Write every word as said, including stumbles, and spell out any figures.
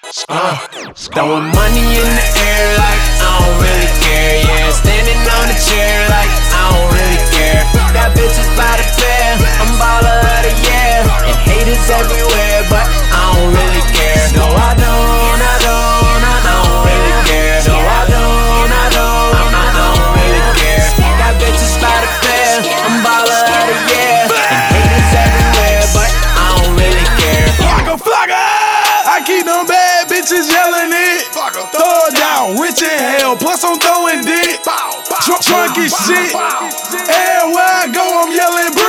Uh, throwing money in the air like I don't really care, yeah. Standing on the chair like I don't really care. Got bitches by the pair, I'm baller of the year. And haters everywhere, but I don't really care. No, I don't, I don't, I don't really care. No, I don't, I don't, I don't really care. Got bitches by the pair, I'm baller of the year. And haters everywhere, but I don't really care. Flocka, flocka, I keep them bad bitches yelling it. Throw it down, rich in hell, plus I'm throwing dick. Drunk, drunk as shit. Everywhere I go, I'm yelling.